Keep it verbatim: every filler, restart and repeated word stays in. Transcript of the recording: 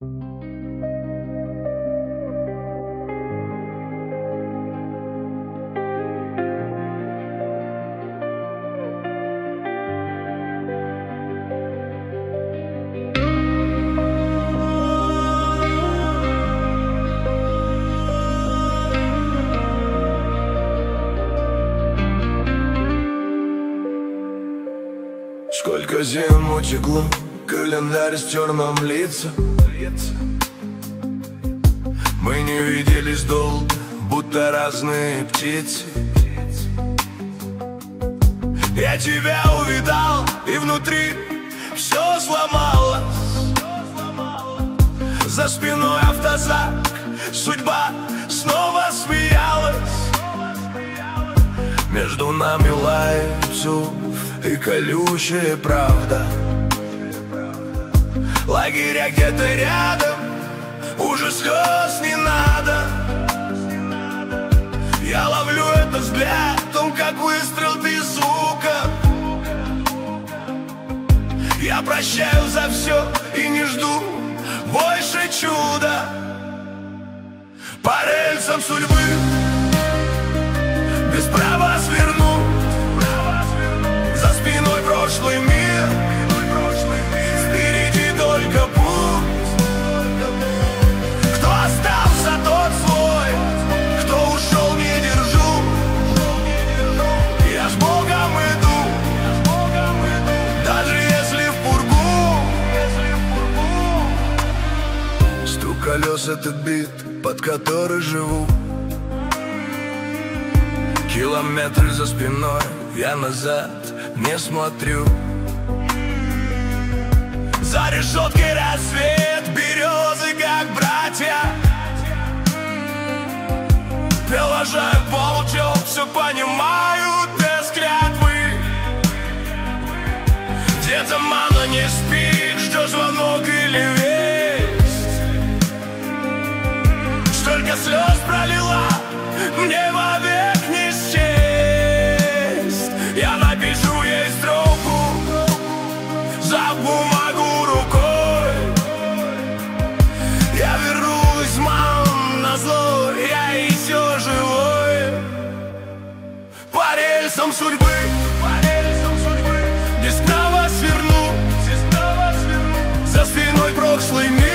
Сколько зим утекло, календарь с черным лица. Мы не виделись долго, будто разные птицы. Я тебя увидал, и внутри все сломалось. За спиной автозак, судьба снова смеялась. Между нами лает зуб и колючая правда. Лагеря где-то рядом, уже слез не надо. Я ловлю этот взгляд, он как выстрел без звука. Я прощаю за все и не жду больше чуда. По рельсам судьбы без права сверну. За спиной прошлый мир, впереди только путь. Кто остался, тот свой, кто ушел, не держу. Я с Богом иду, даже если в пургу. Стук колес — этот бит, под который живу. Километры за спиной, я назад не смотрю. За решеткой рассвет, березы как братья. Приложаю полчел, все понимают без клятвы. Где-то мама не спит, ждет звонок или весть. Столько слез пролила, мне вовек не счесть. Я напишу ей строку за бумагу рукой. Я вернусь, мам, назло, я еще живой. По рельсам судьбы, не снова сверну. За спиной прошлый мир.